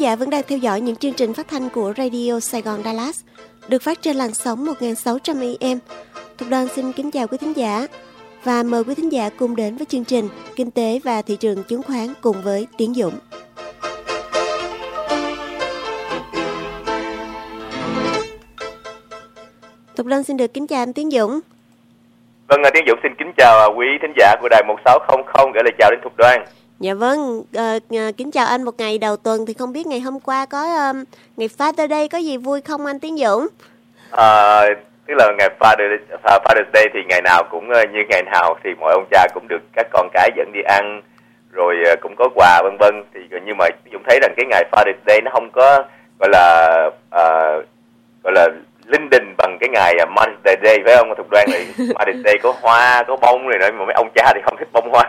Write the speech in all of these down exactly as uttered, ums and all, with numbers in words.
giả vẫn đang theo dõi những chương trình phát thanh của Radio Sài Gòn Dallas, được phát trên làn sóng một nghìn sáu trăm A M. Thục Đoan xin kính chào quý thính giả và mời quý thính giả cùng đến với chương trình Kinh tế và thị trường chứng khoán cùng với Tiến Dũng. Thục Đoan xin được kính chào anh Tiến Dũng. Vâng, Tiến Dũng xin kính chào quý thính giả của đài một sáu không không, gửi lời chào đến Thục Đoan. Dạ vâng, uh, kính chào anh một ngày đầu tuần. Thì không biết ngày hôm qua có um, ngày Father Day có gì vui không anh Tiến Dũng? À, tức là ngày Father, Father's Day thì ngày nào cũng như ngày nào thì mọi ông cha cũng được các con cái dẫn đi ăn, rồi cũng có quà vân vân. Thì nhưng mà Tiến Dũng thấy rằng cái ngày Father's Day nó không có gọi là uh, gọi là linh đình bằng cái ngày Mother's Day, phải không Thục Đoan? Thì Mother's Day có hoa, có bông rồi nữa, mà mấy ông cha thì không thích bông hoa.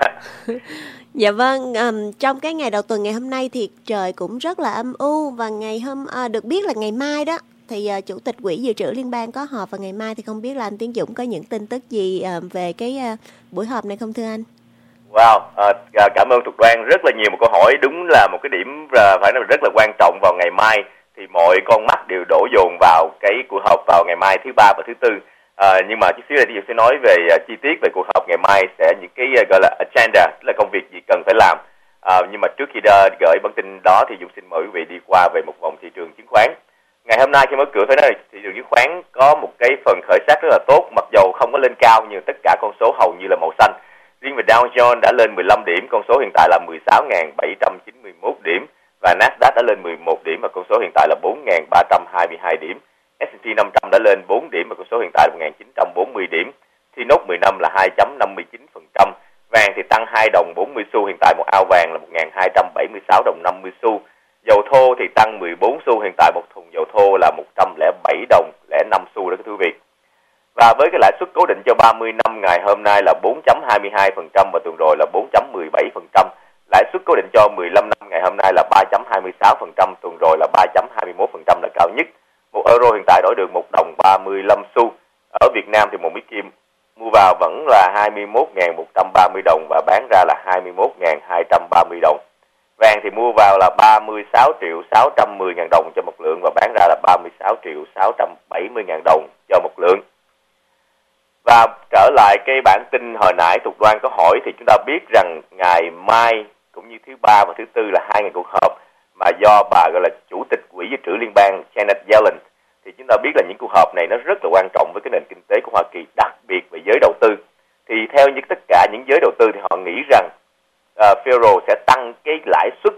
Dạ vâng, um, trong cái ngày đầu tuần ngày hôm nay thì trời cũng rất là âm u, và ngày hôm à, được biết là ngày mai đó thì uh, Chủ tịch Quỹ Dự trữ Liên bang có họp vào ngày mai. Thì không biết là anh Tiến Dũng có những tin tức gì uh, về cái uh, buổi họp này không thưa anh? Wow, uh, cảm ơn Thục Đoan, rất là nhiều một câu hỏi, đúng là một cái điểm uh, phải nói là rất là quan trọng vào ngày mai. Thì mọi con mắt đều đổ dồn vào cái cuộc họp vào ngày mai thứ ba và thứ tư. À, nhưng mà chút xíu này thì sẽ nói về uh, chi tiết về cuộc họp ngày mai, sẽ những cái uh, gọi là agenda, tức là công việc gì cần phải làm. À, nhưng mà trước khi đa, gửi bản tin đó thì Dũng xin mời quý vị đi qua về một vòng thị trường chứng khoán. Ngày hôm nay khi mở cửa phải nói là thị trường chứng khoán có một cái phần khởi sắc rất là tốt, mặc dầu không có lên cao nhưng tất cả con số hầu như là màu xanh. Riêng về Dow Jones đã lên mười lăm điểm, con số hiện tại là mười sáu nghìn bảy trăm chín mươi mốt điểm, và Nasdaq đã lên mười một điểm và con số hiện tại là bốn nghìn ba trăm hai mươi hai điểm. ét and pê năm trăm đã lên bốn điểm và con số hiện tại là một nghìn chín trăm bốn mươi điểm. T N O P mười năm là hai phẩy năm mươi chín phần trăm. Vàng thì tăng hai đồng bốn mươi xu, hiện tại một ao vàng là một nghìn hai trăm bảy mươi sáu đồng năm mươi xu. Dầu thô thì tăng mười bốn xu, hiện tại một thùng dầu thô là một trăm lẻ bảy đồng lẻ năm xu đó quý vị. Và với cái lãi suất cố định cho ba mươi năm ngày hôm nay là bốn phẩy hai mươi hai phần trăm và tuần rồi là bốn phẩy mười bảy phần trăm. Lãi suất cố định cho mười lăm năm ngày hôm nay là ba phẩy hai mươi sáu phần trăm, tuần rồi là ba phẩy hai mươi mốt phần trăm là cao nhất. Một euro hiện tại đổi được một đồng ba mươi lăm xu. Ở Việt Nam thì một miếng kim mua vào vẫn là hai mươi mốt nghìn một trăm ba mươi đồng và bán ra là hai mươi mốt nghìn hai trăm ba mươi đồng. Vàng thì mua vào là ba mươi sáu triệu sáu trăm mười ngàn đồng cho một lượng và bán ra là ba mươi sáu triệu sáu trăm bảy mươi ngàn đồng cho một lượng. Và trở lại cái bản tin hồi nãy Thục Đoan có hỏi thì chúng ta biết rằng ngày mai cũng như thứ ba và thứ tư là hai ngày cuộc họp mà do bà gọi là Chủ tịch Quỹ Dự trữ Liên bang Janet Yellen. Thì chúng ta biết là những cuộc họp này nó rất là quan trọng với cái nền kinh tế của Hoa Kỳ, đặc biệt về giới đầu tư. Thì theo như tất cả những giới đầu tư thì họ nghĩ rằng uh, Federal sẽ tăng cái lãi suất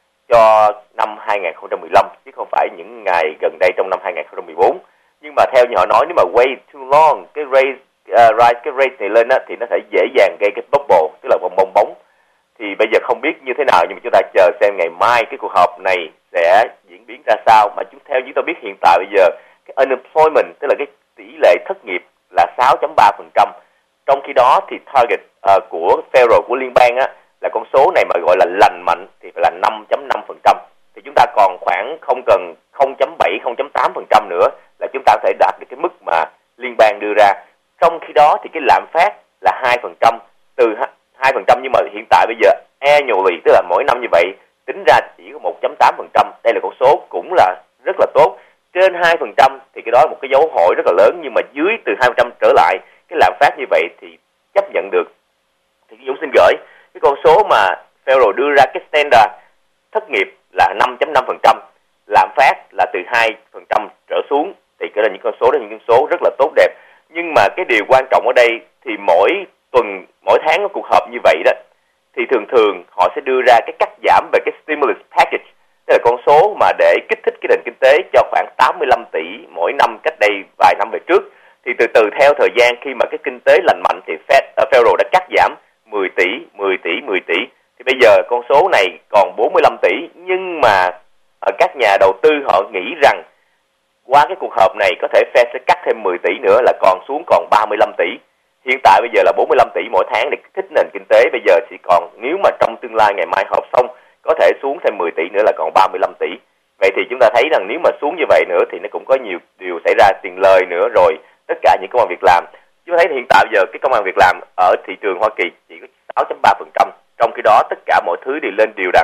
cho năm hai nghìn không trăm mười lăm chứ không phải những ngày gần đây trong năm hai nghìn không trăm mười bốn. Nhưng mà theo như họ nói, nếu mà wait too long, cái raise, uh, rise cái rate này lên á, thì nó sẽ dễ dàng gây cái bubble, tức là vòng bong bóng. Thì bây giờ không biết như thế nào, nhưng mà chúng ta chờ xem ngày mai cái cuộc họp này sẽ diễn biến ra sao. Mà chúng theo chúng ta biết hiện tại bây giờ cái unemployment, tức là cái tỷ lệ thất nghiệp là sáu phẩy ba phần trăm. Trong khi đó thì target uh, của Federal, của liên bang á, là con số này mà gọi là lành mạnh thì phải là năm phẩy năm phần trăm. Thì chúng ta còn khoảng không cần không phẩy bảy, không phẩy tám phần trăm nữa là chúng ta có thể đạt được cái mức mà liên bang đưa ra. Trong khi đó thì cái lạm phát là hai phần trăm, từ hai phần trăm, nhưng mà hiện tại bây giờ annually, tức là mỗi năm như vậy, tính ra chỉ có một phẩy tám phần trăm. Đây là con số cũng là rất là tốt. Trên hai phần trăm thì cái đó là một cái dấu hỏi rất là lớn, nhưng mà dưới từ hai phần trăm trở lại, cái lạm phát như vậy thì chấp nhận được. Thì Dũng xin gửi cái con số mà Federal đưa ra cái standard thất nghiệp là năm phẩy năm phần trăm, lạm phát là từ hai phần trăm trở xuống, thì cái là những con số đó, những con số rất là tốt đẹp. Nhưng mà cái điều quan trọng ở đây thì mỗi tuần, mỗi tháng có cuộc họp như vậy đó, thì thường thường họ sẽ đưa ra cái cắt giảm về cái stimulus package, tức là con số mà để kích thích cái nền kinh tế cho khoảng tám mươi lăm tỷ mỗi năm cách đây vài năm về trước. Thì từ từ theo thời gian, khi mà cái kinh tế lành mạnh thì Fed, uh, Federal đã cắt giảm mười tỷ, mười tỷ, mười tỷ. Thì bây giờ con số này còn bốn mươi lăm tỷ, nhưng mà uh, các nhà đầu tư họ nghĩ rằng qua cái cuộc họp này có thể Fed sẽ cắt thêm mười tỷ nữa, là còn xuống còn ba mươi lăm tỷ. Hiện tại bây giờ là bốn mươi lăm tỷ mỗi tháng để kích thích nền kinh tế, bây giờ chỉ còn, nếu mà trong tương lai ngày mai họp xong có thể xuống thêm mười tỷ nữa là còn ba mươi lăm tỷ. Vậy thì chúng ta thấy rằng nếu mà xuống như vậy nữa thì nó cũng có nhiều điều xảy ra, tiền lời nữa, rồi tất cả những công ăn việc làm. Chúng ta thấy hiện tại bây giờ cái công ăn việc làm ở thị trường Hoa Kỳ chỉ có sáu phẩy ba phần trăm, trong khi đó tất cả mọi thứ đều lên đều đặn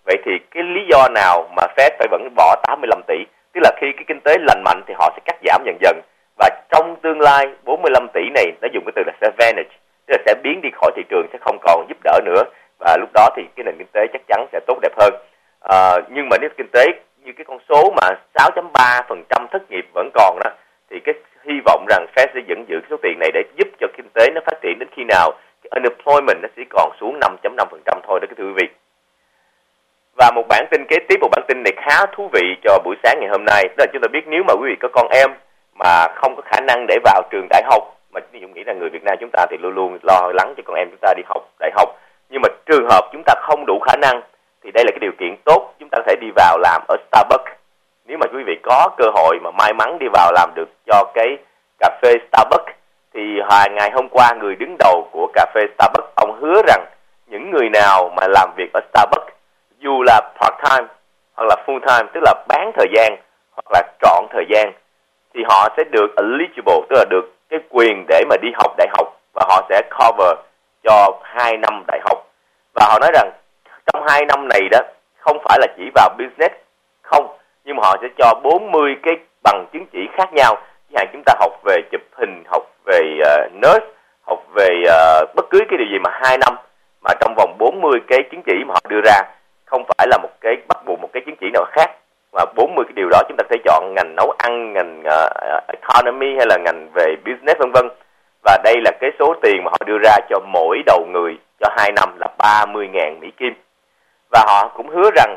Vậy thì cái lý do nào mà Fed phải vẫn bỏ tám mươi lăm tỷ? Tức là khi cái kinh tế lành mạnh thì họ sẽ cắt giảm dần dần. Và trong tương lai bốn mươi lăm tỷ này nó dùng cái từ là sẽ vanish, tức là sẽ biến đi khỏi thị trường, sẽ không còn giúp đỡ nữa. Và lúc đó thì cái nền kinh tế chắc chắn sẽ tốt đẹp hơn. À, nhưng mà nếu kinh tế như cái con số mà sáu phẩy ba phần trăm thất nghiệp vẫn còn đó, thì cái hy vọng rằng Fed sẽ vẫn giữ cái số tiền này để giúp cho kinh tế nó phát triển đến khi nào cái unemployment nó chỉ còn xuống năm phẩy năm phần trăm thôi đó cái thưa quý vị. Và một bản tin kế tiếp, một bản tin này khá thú vị cho buổi sáng ngày hôm nay, đó là chúng ta biết nếu mà quý vị có con em mà không có khả năng để vào trường đại học, mà ví dụ nghĩ là người Việt Nam chúng ta thì luôn luôn lo lắng cho con em chúng ta đi học đại học, nhưng mà trường hợp chúng ta không đủ khả năng thì đây là cái điều kiện tốt, chúng ta có thể đi vào làm ở Starbucks. Nếu mà quý vị có cơ hội mà may mắn đi vào làm được cho cái cà phê Starbucks, thì ngày hôm qua người đứng đầu của cà phê Starbucks, ông hứa rằng những người nào mà làm việc ở Starbucks, dù là part-time hoặc là full-time, tức là bán thời gian hoặc là trọn thời gian, thì họ sẽ được eligible, tức là được cái quyền để mà đi học đại học, và họ sẽ cover cho hai năm đại học. Và họ nói rằng trong hai năm này đó, không phải là chỉ vào business không, nhưng mà họ sẽ cho bốn mươi cái bằng chứng chỉ khác nhau. Chẳng hạn chúng ta học về chụp hình, học về uh, nurse, học về uh, bất cứ cái điều gì mà hai năm, mà trong vòng bốn mươi cái chứng chỉ mà họ đưa ra, không phải là một cái bắt buộc một cái chứng chỉ nào khác, mà bốn mươi cái điều đó chúng ta sẽ chọn ngành nấu ăn, ngành uh, economy hay là ngành về business vân vân. Và đây là cái số tiền mà họ đưa ra cho mỗi đầu người cho hai năm là ba mươi nghìn Mỹ Kim. Và họ cũng hứa rằng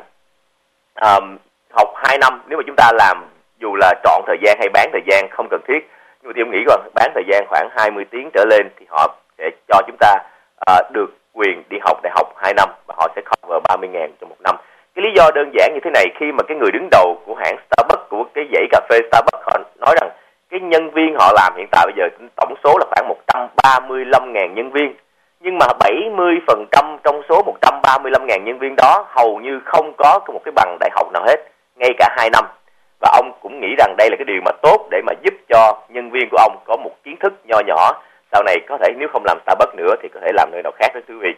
um, học hai năm, nếu mà chúng ta làm dù là trọn thời gian hay bán thời gian không cần thiết, nhưng mà tôi nghĩ rằng bán thời gian khoảng hai mươi tiếng trở lên thì họ sẽ cho chúng ta uh, được quyền đi học đại học hai năm, và họ sẽ cover ba mươi nghìn trong một năm. Cái lý do đơn giản như thế này, khi mà cái người đứng đầu của hãng Starbucks, của cái dãy cà phê Starbucks, họ nói rằng cái nhân viên họ làm hiện tại bây giờ tổng số là khoảng một trăm ba mươi lăm nghìn nhân viên, nhưng mà bảy mươi phần trăm trong số một trăm ba mươi lăm nghìn nhân viên đó hầu như không có một cái bằng đại học nào hết, ngay cả hai năm. Và ông cũng nghĩ rằng đây là cái điều mà tốt để mà giúp cho nhân viên của ông có một kiến thức nho nhỏ, sau này có thể nếu không làm Starbucks nữa thì có thể làm nơi nào khác đó quý vị.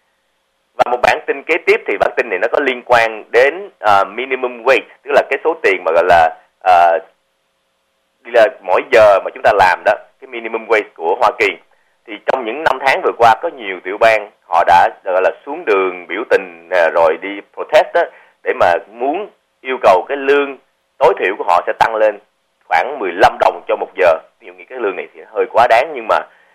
Và một bản tin kế tiếp thì bản tin này nó có liên quan đến uh, minimum wage, tức là cái số tiền mà gọi là uh, là mỗi giờ mà chúng ta làm đó, cái minimum wage của Hoa Kỳ. Thì trong những năm tháng vừa qua có nhiều tiểu bang họ đã gọi là xuống đường biểu tình rồi đi protest đó, để mà muốn yêu cầu cái lương tối thiểu của họ sẽ tăng lên khoảng mười lăm đồng cho một giờ. Ví dụ như cái lương này thì hơi quá đáng, nhưng mà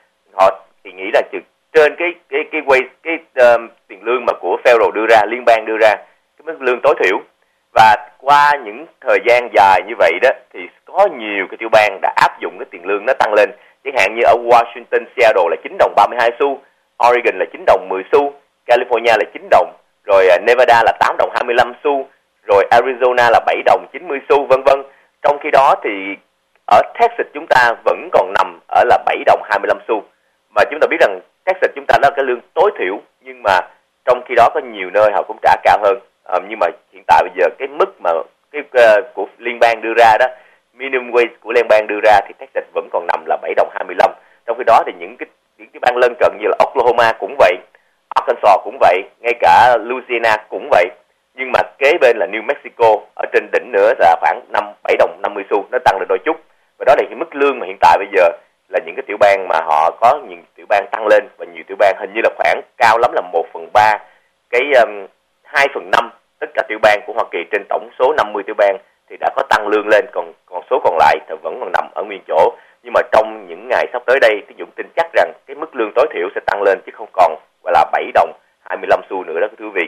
họ thì nghĩ là trên cái cái cái wage, cái uh, tiền lương mà của federal đưa ra, liên bang đưa ra, cái mức lương tối thiểu. Và qua những thời gian dài như vậy đó thì có nhiều cái tiểu bang đã áp dụng cái tiền lương nó tăng lên. Chẳng hạn như ở Washington, Seattle là chín đồng ba mươi hai xu, Oregon là chín đồng mười xu, California là chín đồng, rồi Nevada là tám đồng hai mươi lăm xu, rồi Arizona là bảy đồng chín mươi xu, vân vân. Trong khi đó thì ở Texas chúng ta vẫn còn nằm ở là bảy đồng hai mươi lăm xu. Mà chúng ta biết rằng Texas chúng ta đó là cái lương tối thiểu, nhưng mà trong khi đó có nhiều nơi họ cũng trả cao hơn. À, nhưng mà hiện tại bây giờ cái mức mà cái uh, của liên bang đưa ra đó, minimum wage của liên bang đưa ra thì Texas vẫn còn nằm là bảy đồng hai mươi lăm. Trong khi đó thì những cái những cái bang lân cận như là Oklahoma cũng vậy, Arkansas cũng vậy, ngay cả Louisiana cũng vậy. Nhưng mà kế bên là New Mexico ở trên đỉnh nữa là khoảng năm bảy đồng năm mươi xu, nó tăng lên đôi chút. Và đó là cái mức lương mà hiện tại bây giờ là những cái tiểu bang mà họ có những tiểu bang tăng lên, và nhiều tiểu bang hình như là khoảng cao lắm là một phần ba, cái um, hai phần năm tất cả tiểu bang của Hoa Kỳ trên tổng số năm mươi tiểu bang thì đã có tăng lương lên, còn còn số còn lại thì vẫn còn nằm ở nguyên chỗ. Nhưng mà trong những ngày sắp tới đây, thì Dũng tin chắc rằng cái mức lương tối thiểu sẽ tăng lên chứ không còn gọi là bảy đồng hai mươi lăm xu nữa đó quý vị.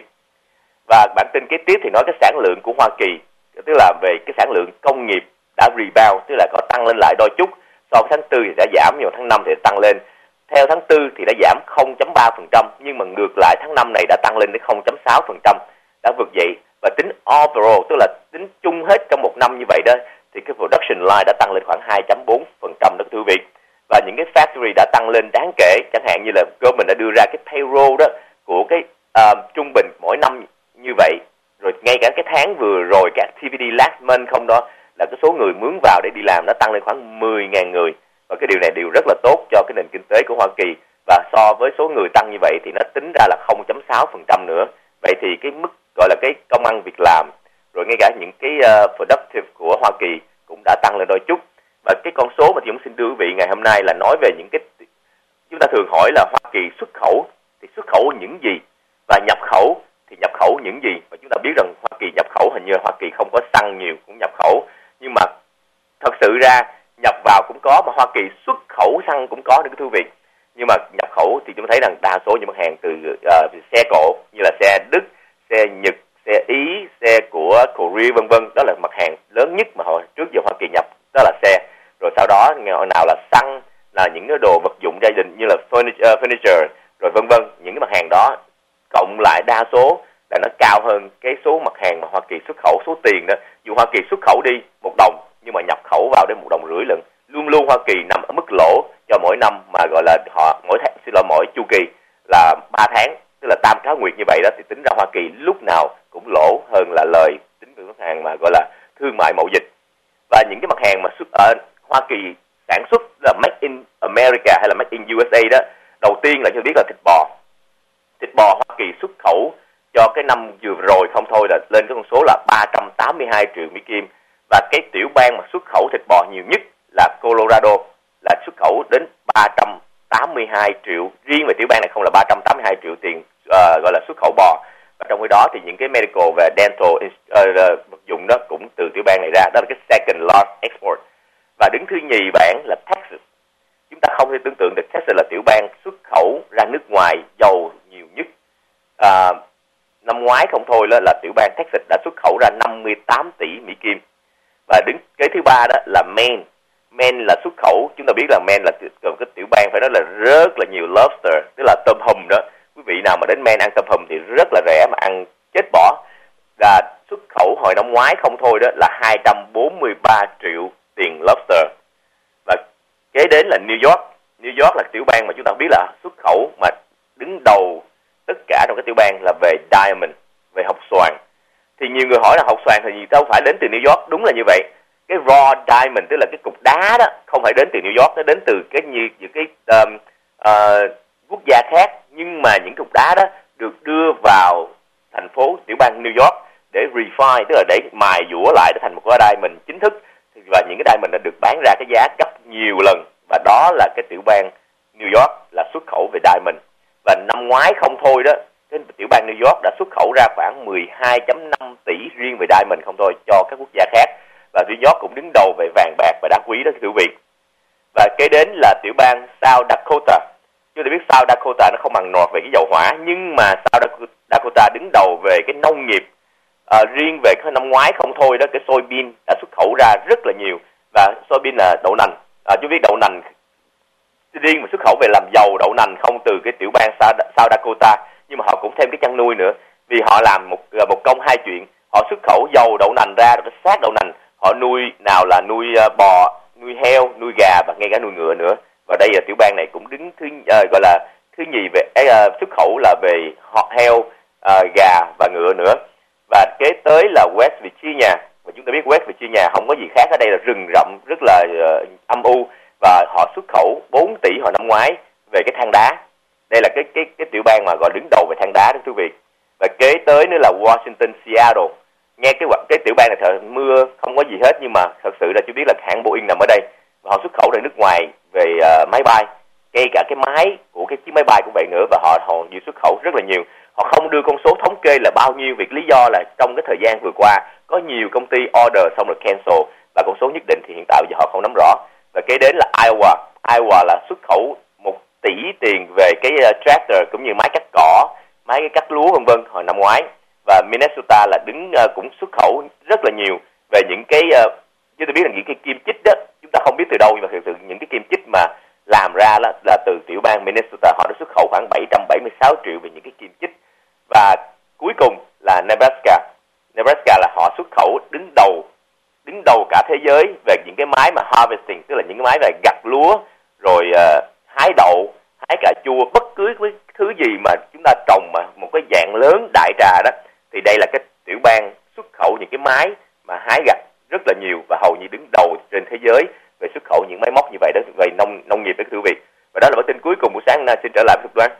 Và bản tin kế tiếp thì nói cái sản lượng của Hoa Kỳ, tức là về cái sản lượng công nghiệp đã rebound, tức là có tăng lên lại đôi chút. So với tháng tư thì đã giảm, nhưng tháng năm thì đã tăng lên. Theo tháng tư thì đã giảm không phẩy ba phần trăm, nhưng mà ngược lại tháng năm này đã tăng lên đến không phẩy sáu phần trăm, đã vượt dậy. Và tính overall, tức là tính chung hết trong một năm như vậy đó, thì cái production line đã tăng lên khoảng hai phẩy bốn phần trăm đó quý vị. Và những cái factory đã tăng lên đáng kể, chẳng hạn như là government đã đưa ra cái payroll đó của cái uh, trung bình mỗi năm như vậy. Rồi ngay cả cái tháng vừa rồi, cái activity last month không đó, là cái số người mướn vào để đi làm nó tăng lên khoảng mười nghìn người. Và cái điều này đều rất là tốt cho cái nền kinh tế của Hoa Kỳ. Và so với số người tăng như vậy thì nó tính ra là không phẩy sáu phần trăm nữa. Vậy thì cái mức gọi là cái làm, rồi ngay cả những cái uh, productive của Hoa Kỳ cũng đã tăng lên đôi chút. Và cái con số mà Dũng xin đưa quý vị ngày hôm nay là nói về những cái, chúng ta thường hỏi là Hoa Kỳ xuất khẩu thì xuất khẩu những gì và nhập khẩu thì nhập khẩu những gì. Và chúng ta biết rằng Hoa Kỳ nhập khẩu hình như Hoa Kỳ không có xăng nhiều cũng nhập khẩu, nhưng mà thật sự ra nhập vào cũng có, mà Hoa Kỳ xuất khẩu xăng cũng có, những cái thú vị. Nhưng mà nhập khẩu thì chúng ta thấy rằng đa số những mặt hàng từ uh, xe cộ như là xe Đức, xe Nhật, xe Ý, xe của Korea vân vân, đó là mặt hàng lớn nhất mà họ trước giờ Hoa Kỳ nhập, đó là xe. Rồi sau đó nào là xăng, là những cái đồ vật dụng gia đình như là furniture, furniture rồi vân vân, những cái mặt hàng đó cộng lại đa số là nó cao hơn cái số mặt hàng mà Hoa Kỳ xuất khẩu. Số tiền đó, dù Hoa Kỳ xuất khẩu đi một đồng nhưng mà nhập khẩu vào đến một đồng rưỡi lần. Luôn luôn Hoa Kỳ nằm ở mức lỗ cho mỗi năm, mà gọi là họ mỗi tháng, xin lỗi, mỗi chu kỳ là ba tháng, tức là tam cá nguyệt như vậy đó, thì tính ra Hoa Kỳ lúc nào cũng lỗ hơn là lời tính từ mặt hàng mà gọi là thương mại mậu dịch. Và những cái mặt hàng mà xuất ở Hoa Kỳ sản xuất là Made in America hay là Made in u ét a đó, đầu tiên là chúng biết là thịt bò. Thịt bò Hoa Kỳ xuất khẩu cho cái năm vừa rồi không thôi là lên cái con số là ba trăm tám mươi hai triệu Mỹ Kim. Và cái tiểu bang mà xuất khẩu thịt bò nhiều nhất là Colorado, là xuất khẩu đến ba trăm tám mươi hai triệu. Riêng về tiểu bang này không là ba trăm tám mươi hai triệu tiền uh, gọi là xuất khẩu bò. Và trong khi đó thì những cái medical và dental uh, vật dụng đó cũng từ tiểu bang này ra. Đó là cái second large export. Và đứng thứ nhì bảng là Texas. Chúng ta không thể tưởng tượng được Texas là tiểu bang xuất khẩu ra nước ngoài dầu nhiều nhất. À, năm ngoái không thôi đó là tiểu bang Texas đã xuất khẩu ra năm mươi tám tỷ Mỹ Kim. Và đứng cái thứ ba đó là Maine. Maine là xuất khẩu, chúng ta biết là Maine là cái tiểu bang phải nói là rất là nhiều lobster, tức là tôm hùm đó. Quý vị nào mà đến Maine ăn tôm hùm thì rất là rẻ mà ăn chết bỏ. Và xuất khẩu hồi năm ngoái không thôi đó là hai trăm bốn mươi ba triệu tiền lobster. Và kế đến là New York. New York là tiểu bang mà chúng ta biết là xuất khẩu mà đứng đầu tất cả trong cái tiểu bang là về diamond, về hột xoàn. Thì nhiều người hỏi là hột xoàn thì đâu phải đến từ New York. Đúng là như vậy. Cái raw diamond, tức là cái cục đá đó, không phải đến từ New York, nó đến từ cái như những cái um, uh, quốc gia khác. Nhưng mà những cục đá đó được đưa vào thành phố tiểu bang New York để refine, tức là để mài dũa lại để thành một cái diamond chính thức. Và những cái diamond đã được bán ra cái giá gấp nhiều lần. Và đó là cái tiểu bang New York là xuất khẩu về diamond. Và năm ngoái không thôi đó, cái tiểu bang New York đã xuất khẩu ra khoảng mười hai phẩy năm tỷ riêng về diamond không thôi cho các quốc gia khác. Và New York cũng đứng đầu về vàng bạc và đá quý đó thưa quý vị. Và kế đến là tiểu bang South Dakota. Chúng ta biết South Dakota nó không bằng nọt về cái dầu hỏa, nhưng mà South Dakota đứng đầu về cái nông nghiệp. À, riêng về cái năm ngoái không thôi đó, cái soybean đã xuất khẩu ra rất là nhiều. Và soybean là đậu nành. À, chúng biết đậu nành riêng mà xuất khẩu về làm dầu đậu nành không từ cái tiểu bang South Dakota, nhưng mà họ cũng thêm cái chăn nuôi nữa, vì họ làm một một công hai chuyện. Họ xuất khẩu dầu đậu nành ra, rồi cái xác đậu nành họ nuôi, nào là nuôi bò, nuôi heo, nuôi gà và ngay cả nuôi ngựa nữa. Và đây là tiểu bang này cũng đứng thứ uh, gọi là thứ nhì về uh, xuất khẩu là về heo, uh, gà và ngựa nữa. Và kế tới là West Virginia. Và chúng ta biết West Virginia không có gì khác ở đây là rừng rậm rất là uh, âm u, và họ xuất khẩu bốn tỷ hồi năm ngoái về cái than đá. Đây là cái cái cái tiểu bang mà gọi đứng đầu về than đá đó quý vị. Và kế tới nữa là Washington, Seattle. Nghe cái cái tiểu bang này thời mưa không có gì hết, nhưng mà thật sự là chú biết là hãng Boeing nằm ở đây và họ xuất khẩu ra nước ngoài về uh, máy bay, ngay cả cái máy của cái chiếc máy bay cũng vậy nữa, và họ họ nhiều xuất khẩu rất là nhiều. Họ không đưa con số thống kê là bao nhiêu, vì lý do là trong cái thời gian vừa qua có nhiều công ty order xong rồi cancel, và con số nhất định thì hiện tại giờ họ không nắm rõ. Và kế đến là Iowa. Iowa là xuất khẩu một tỷ tiền về cái uh, tractor cũng như máy cắt cỏ, máy cắt lúa vân vân hồi năm ngoái. Và Minnesota là đứng uh, cũng xuất khẩu rất là nhiều về những cái uh, chúng ta biết là những cái kim chích đó, chúng ta không biết từ đâu, nhưng mà thực sự những cái kim chích mà làm ra là, là từ tiểu bang Minnesota, họ đã xuất khẩu khoảng bảy trăm bảy mươi sáu triệu về những cái kim chích. Và cuối cùng là Nebraska. Nebraska là họ xuất khẩu đứng đầu đứng đầu cả thế giới về những cái máy mà harvesting, tức là những cái máy về gặt lúa, rồi uh, hái đậu, hái cà chua, bất cứ cái thứ gì mà chúng ta trồng mà một cái dạng lớn đại trà đó, thì đây là cái tiểu bang xuất khẩu những cái máy mà hái gặt rất là nhiều, và hầu như đứng đầu trên thế giới về xuất khẩu những máy móc như vậy đó, về nông nông nghiệp đó thưa quý vị. Và đó là bản tin cuối cùng buổi sáng nay. Xin trở lại với Đoan.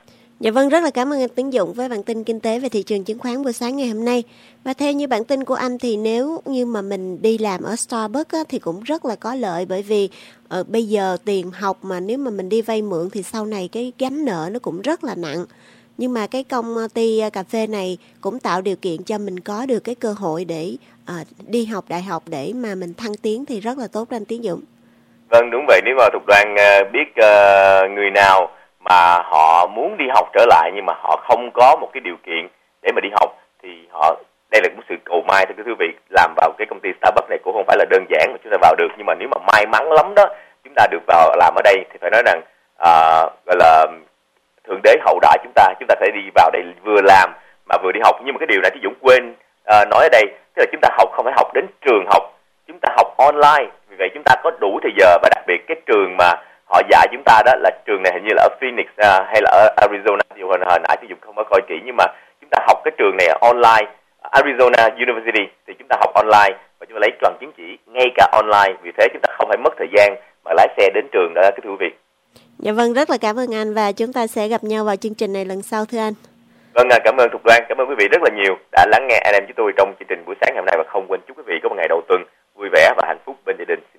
Dạ vâng, rất là cảm ơn anh Tiến Dũng với bản tin kinh tế về thị trường chứng khoán buổi sáng ngày hôm nay. Và theo như bản tin của anh thì nếu như mà mình đi làm ở Starbucks á, thì cũng rất là có lợi, bởi vì ờ, bây giờ tiền học mà nếu mà mình đi vay mượn thì sau này cái gánh nợ nó cũng rất là nặng. Nhưng mà cái công ty cà phê này cũng tạo điều kiện cho mình có được cái cơ hội để uh, đi học đại học để mà mình thăng tiến thì rất là tốt đó anh Tiến Dũng. Vâng, đúng vậy. Nếu mà Thục Đoan uh, biết uh, người nào mà họ muốn đi học trở lại nhưng mà họ không có một cái điều kiện để mà đi học thì họ, đây là một sự cầu may. Thưa quý vị, làm vào cái công ty Starbucks này cũng không phải là đơn giản mà chúng ta vào được, nhưng mà nếu mà may mắn lắm đó chúng ta được vào làm ở đây thì phải nói rằng uh, gọi là thượng đế hậu đãi chúng ta, chúng ta phải đi vào đây vừa làm mà vừa đi học. Nhưng mà cái điều này thì Dũng quên uh, nói ở đây, tức là chúng ta học không phải học đến trường học, chúng ta học online. Vì vậy chúng ta có đủ thời giờ, và đặc biệt cái trường mà họ dạy chúng ta đó là trường này hình như là ở Phoenix uh, hay là ở Arizona. Dù hồi, hồi nãy thì Dũng không có coi kỹ, nhưng mà chúng ta học cái trường này online, Arizona University, thì chúng ta học online và chúng ta lấy bằng chứng chỉ ngay cả online. Vì thế chúng ta không phải mất thời gian mà lái xe đến trường đó, cái thưa quý vị. Dạ vâng, rất là cảm ơn anh, và chúng ta sẽ gặp nhau vào chương trình này lần sau thưa anh. Vâng, cảm ơn Thục Đoan, cảm ơn quý vị rất là nhiều đã lắng nghe anh em chúng tôi trong chương trình buổi sáng ngày hôm nay, và không quên chúc quý vị có một ngày đầu tuần vui vẻ và hạnh phúc bên gia đình.